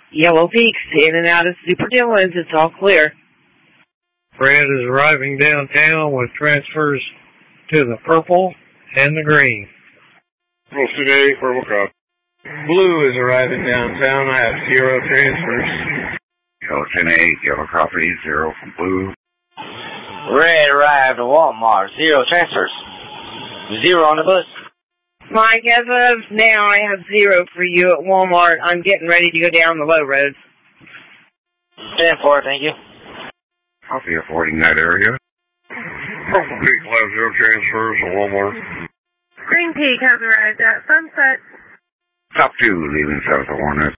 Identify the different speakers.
Speaker 1: Yellow Peaks, in and out of Super Dillon's. It's all clear.
Speaker 2: Red is arriving downtown with transfers to the purple and the green.
Speaker 3: Roll today, purple cop.
Speaker 4: Blue is arriving downtown. I have 0 transfers.
Speaker 5: Yellow 10-8, yellow copy, 0 from blue.
Speaker 6: Red arrived at Walmart, 0 transfers. 0 on the bus.
Speaker 1: Mike, as of now, I have 0 for you at Walmart. I'm getting ready to go down the low roads.
Speaker 6: 10-4, thank you.
Speaker 5: Copy, avoiding that area.
Speaker 3: Purple Peak will have 0 transfers to Walmart.
Speaker 7: Green Peak has arrived at Sunset.
Speaker 5: Top 2, leaving south of Hornet.